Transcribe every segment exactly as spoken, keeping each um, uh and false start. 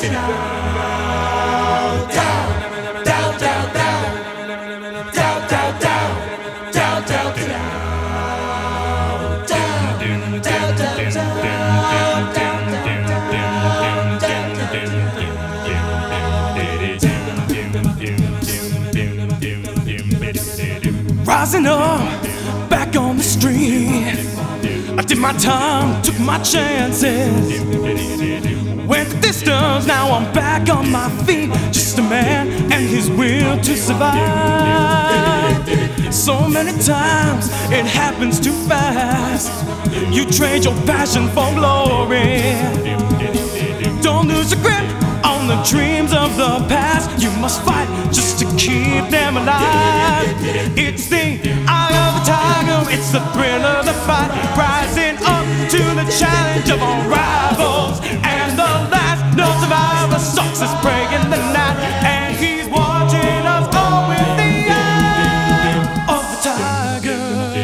Rising up, back on the street, I did my time, took my chances, went the distance, now I'm back on my feet. Just a man and his will to survive. So many times it happens too fast. You trade your passion for glory. Don't lose your grip on the dreams of the past. You must fight just to keep them alive. It's the eye of the tiger, it's the thrill of the fight, rising up to the challenge of our rivals. And the last known survivor stalks his prey in the night, and he's watching us all with the eye of the tiger.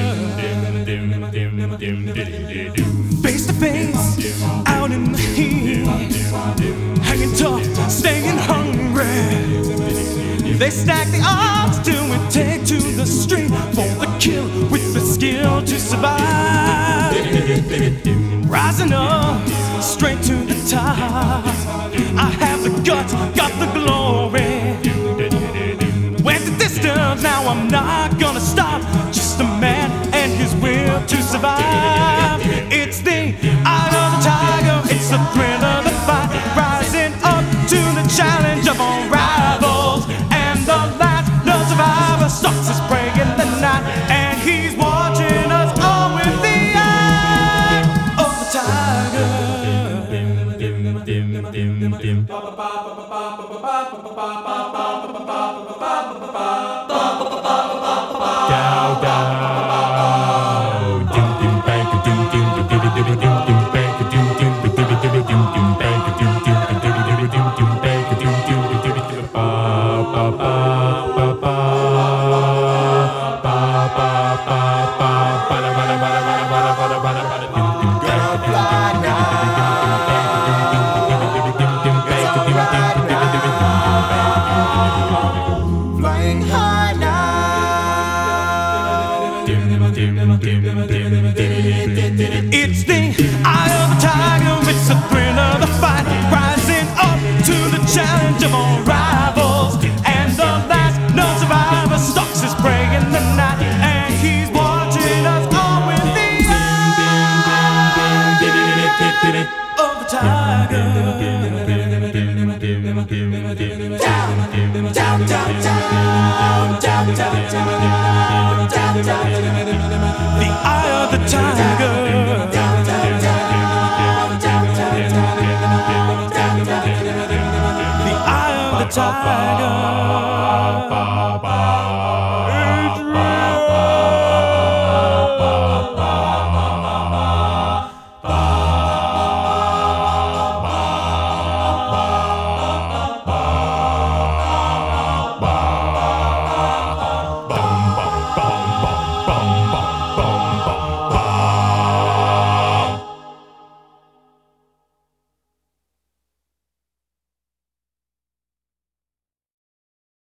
Face to face, out in the heat, hanging tough, staying hungry. They stack the odds till we take to the street for the kill with the skill to survive. Rising up, straight to the top. I have the guts, got the glory. Went the distance, now I'm not gonna stop. Just a man and his will to survive. It's the eye of the tiger, it's the thrill of the fight, rising up to the challenge of our rivals. And the last known survivor stalks his prey in the night, and he's watching us all with the eye of the tiger. Flying high now. It's the eye of the tiger, it's the thrill of the fight, rising up to the challenge of our rivals. And the last known survivor stalks his prey in the night, and he's watching us all with the eye of the tiger. Down, down, down, down, down, down, down, down. The eye of the tiger. The eye of the tiger.